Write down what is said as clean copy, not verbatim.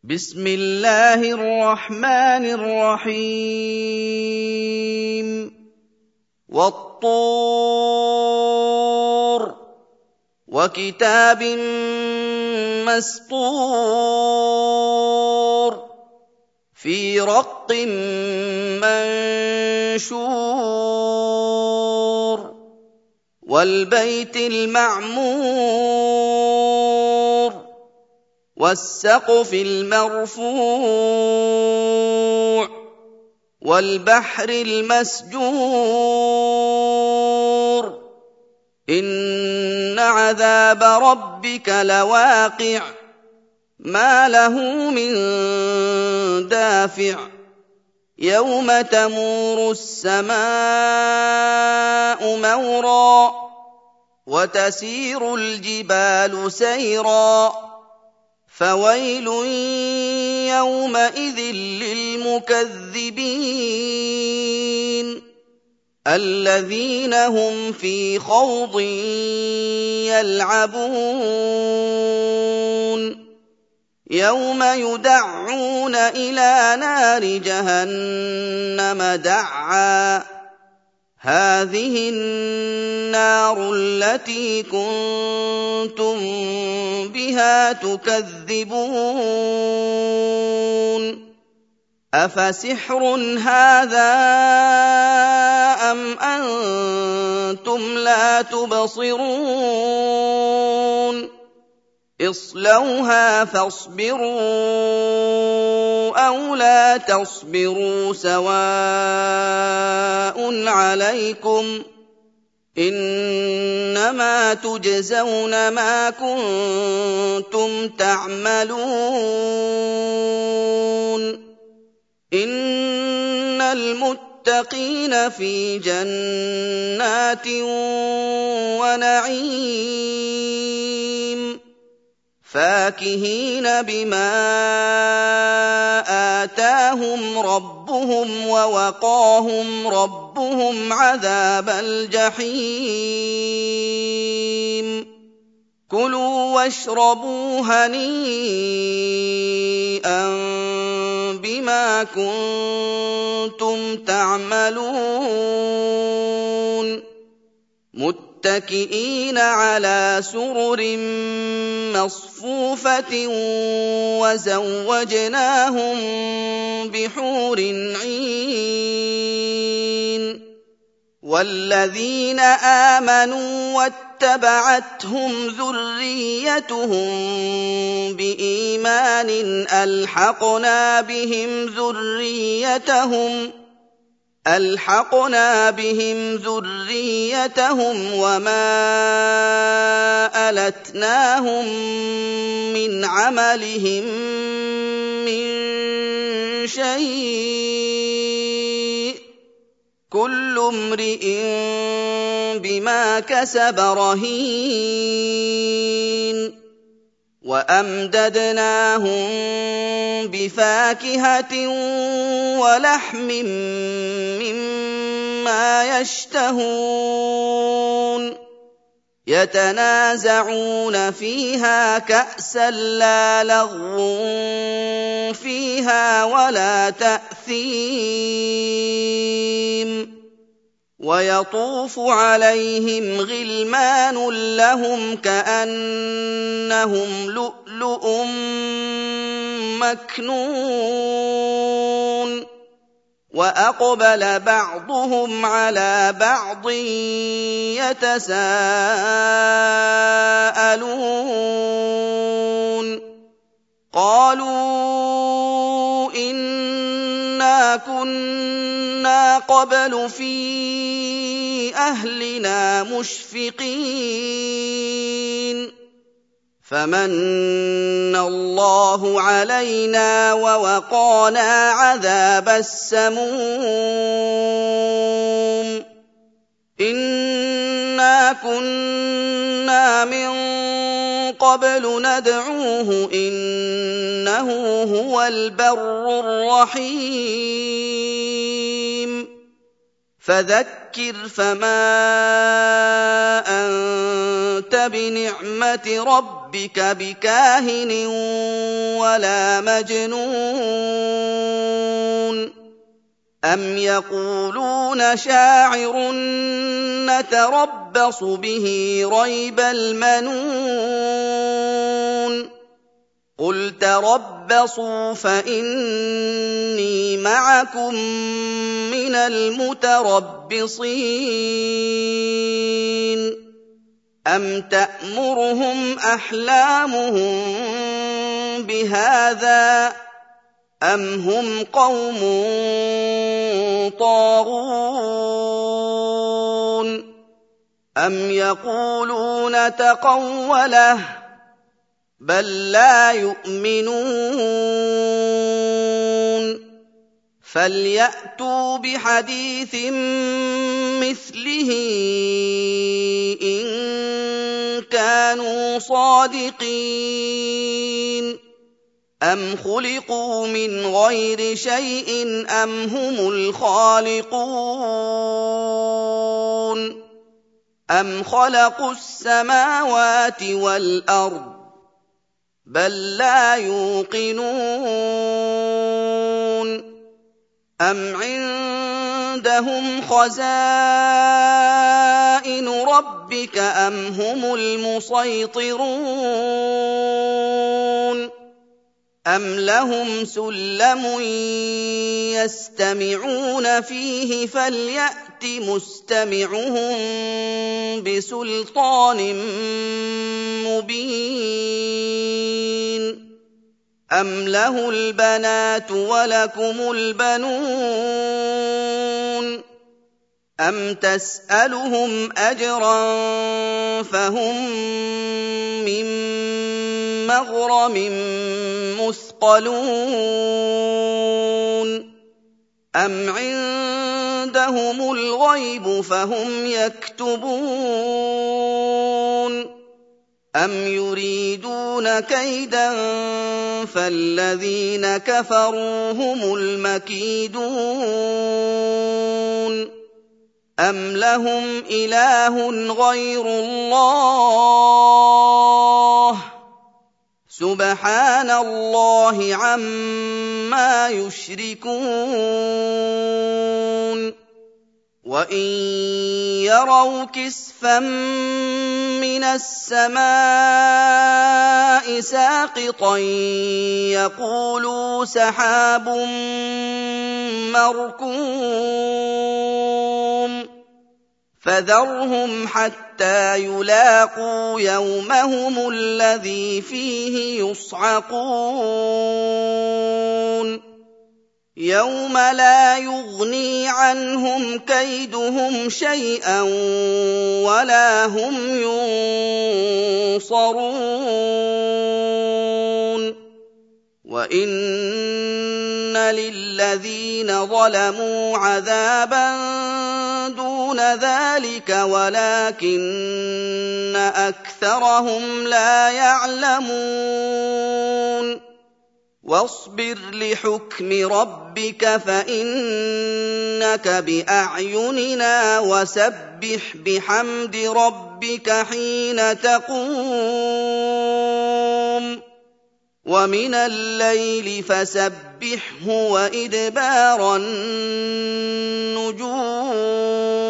بسم الله الرحمن الرحيم والطور وكتاب مسطور في رق منشور والبيت المعمور والسقف المرفوع والبحر المسجور إن عذاب ربك لواقع ما له من دافع يوم تمور السماء مورا وتسير الجبال سيرا فويل يومئذ للمكذبين الذين هم في خوض يلعبون يوم يدعون إلى نار جهنم دعا هذه النار التي كنتم بها تكذبون أفسحر هذا أم أنتم لا تبصرون اصلوها فاصبروا أو لا تصبروا سواء عليكم إنما تجزون ما كنتم تعملون إن المتقين في جنات ونعيم فاكهين بما آتاهم ربهم ووقاهم ربهم عذاب الجحيم كلوا واشربوا هنيئا بما كنتم تعملون متكئين على سرر مصفوفة وزوجناهم بحور عين والذين آمنوا واتبعتهم ذريتهم بإيمان ألحقنا بهم ذريتهم وما ألتناهم من عملهم من شيء كل امرئ بما كسب رهين وأمددناهم بفاكهة ولحم مما يشتهون يتنازعون فيها كأسا لا لغو فيها ولا تأثيم ويطوف عليهم غلمان لهم كأنهم لؤلؤ مكنون وأقبل بعضهم على بعض يتساءلون قالوا إنا كنا قبل في أهلنا مشفقين فمن الله علينا ووقانا عذاب السموم إنا كنا من قبل ندعوه إنه هو البر الرحيم فذكر فما أنت بنعمة ربك بكاهن ولا مجنون أم يقولون شاعر نتربص به ريب المنون قل تربصوا فإني معكم من المتربصين أم تأمرهم أحلامهم بهذا أم هم قوم طاغون أم يقولون تقوله بل لا يؤمنون فليأتوا بحديث مثله إن كانوا صادقين أم خلقوا من غير شيء أم هم الخالقون أم خلقوا السماوات والأرض بل لا يوقنون أم عندهم خزائن ربك أم هم المسيطرون أم لهم سلم يستمعون فيه فليأت مستمعهم بسلطان مبين أم له البنات ولكم البنون أم تسألهم أجرا فهم من مغرم مثقلون أم عندهم الغيب فهم يكتبون أم يريدون كيدا فالذين كفروا هم المكيدون أم لهم إله غير الله سبحان الله عما يشركون وإن يروا كسفا من السماء ساقطا يقولوا سحاب مركوم فذرهم حتى يلاقوا يومهم الذي فيه يصعقون يوم لا يغني عنهم كيدهم شيئا ولا هم ينصرون وإن للذين ظلموا عذابا دون ذلك ولكن أكثرهم لا يعلمون واصبر لحكم ربك فإنك بأعيننا وسبح بحمد ربك حين تقوم ومن الليل فسبحه وإدبار النجوم